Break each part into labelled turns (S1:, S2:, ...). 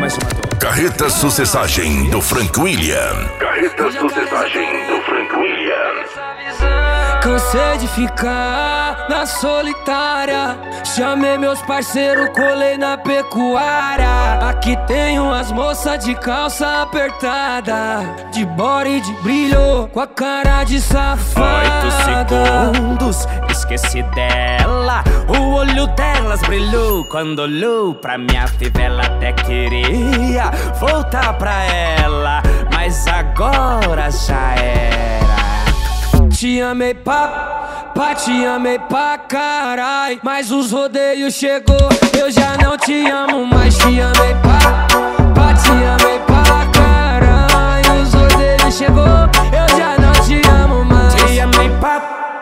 S1: mais uma dor.
S2: Carreta Sucessagem do Frank William. Carreta Sucessagem do Frank William.
S3: Cansei de ficar na solitária. Chamei meus parceiros, colei na pecuária. Aqui tem umas moças de calça apertada, de body de brilho, com a cara de safada.
S1: 8 segundos, esqueci dela. O olho delas brilhou quando olhou pra minha fivela. Até queria voltar pra ela, mas agora já era.
S3: Te amei te amei pra carai, mas os rodeios chegou, eu já não te amo mais. Te amei te amei pra carai, os rodeios chegou, eu já não te amo mais.
S1: Te amei pra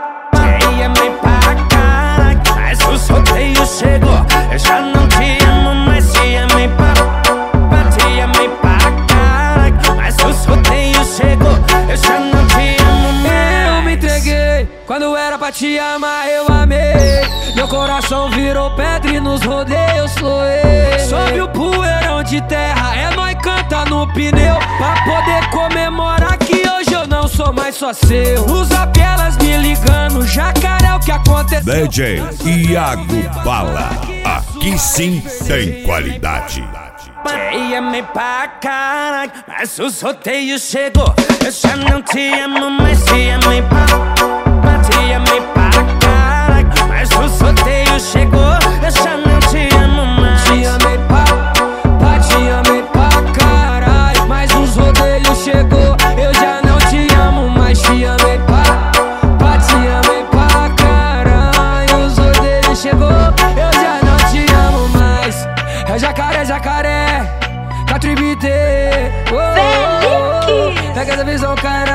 S1: carai, mas os rodeios chegou, eu já não te amo mais. Te amei pra carai, mas os rodeios chegou, eu já não te amo mais.
S3: Eu me entreguei, quando era pra te amar eu amei. Meu coração virou pedra e nos rodeios floei. Sobe o poeirão de terra, é nóis canta no pneu, pra poder comemorar que hoje eu não sou mais só seu. Os elas me ligando, jacaré é o que aconteceu.
S2: DJ Iago Bala, aqui sim tem qualidade.
S1: Te amei pra caralho, mas os rodeios chegou, eu já não te amo mais. Te amei pra caralho, mas os rodeios chegou, eu já não te amo mais.
S3: Te amei pra caralho, mas os rodeios chegou, eu já não te amo mais. Te amei pra caralho, os rodeios chegou, eu já não te amo mais. É jacaré, 4BT. Pega essa visão, cara.